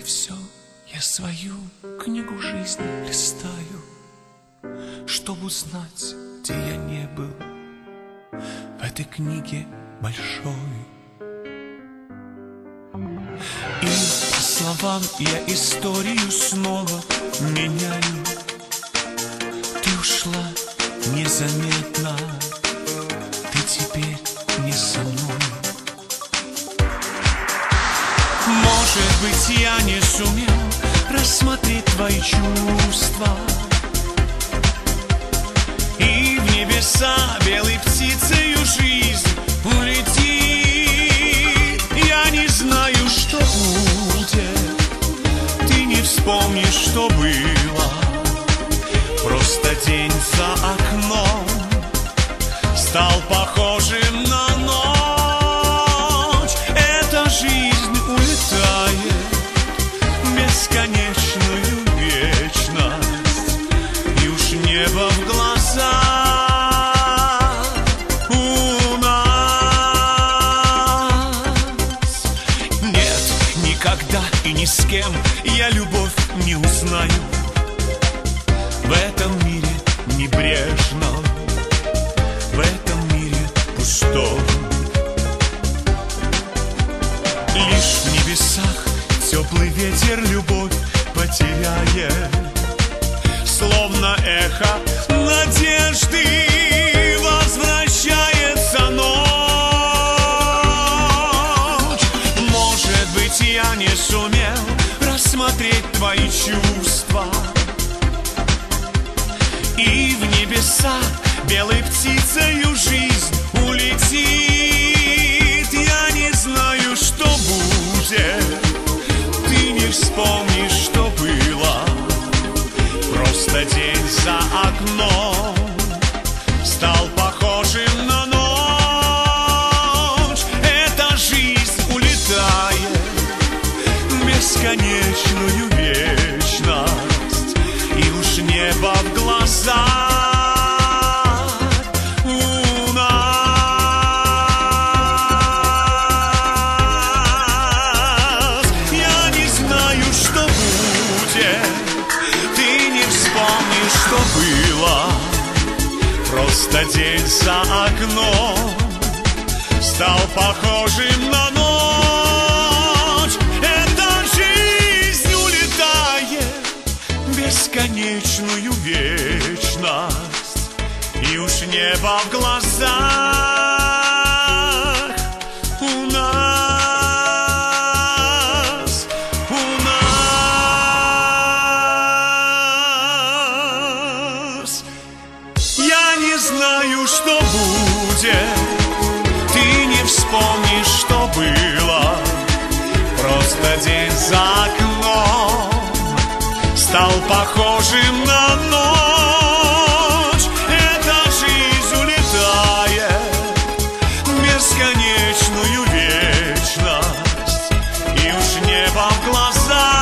все, я свою книгу жизни листаю, чтобы узнать, где я не был в этой книге большой. И по словам я историю снова меняю. Ты ушла незаметно, ты теперь не со мной. Может быть, я не сумел рассмотреть твои чувства, и в небеса белой птицею жизнь улетит. Я не знаю, что будет, ты не вспомнишь, что было. Просто день за окном стал похожим на ночь. Эта жизнь улетает в бесконечную вечность, и уж небо в глазах у нас. Нет, никогда и ни с кем я любовь не узнаю. В этом мире небрежном, в этом мире пустом. Лишь в небесах теплый ветер любовь потеряет, словно эхо надежды возвращается ночь. Может быть, я не сумел рассмотреть твои чувства, и в небеса белой птицею жизнь улетит. Я не знаю, что будет, ты не вспомнишь, что было. Просто день за окном стал похожим на ночь. Эта жизнь улетает в бесконечную вечность, и уж небо в глазах у нас. Я не знаю, что будет, ты не вспомнишь, что было. Просто день за окном стал похожим на ночь. Эта жизнь улетает в бесконечную вечность, и уж небо в глазах у нас, у нас. Я не знаю, что будет, ты не вспомнишь, что было. Просто день за окном стал похожим на ночь. Эта жизнь улетает в бесконечную вечность, и уж небо в глазах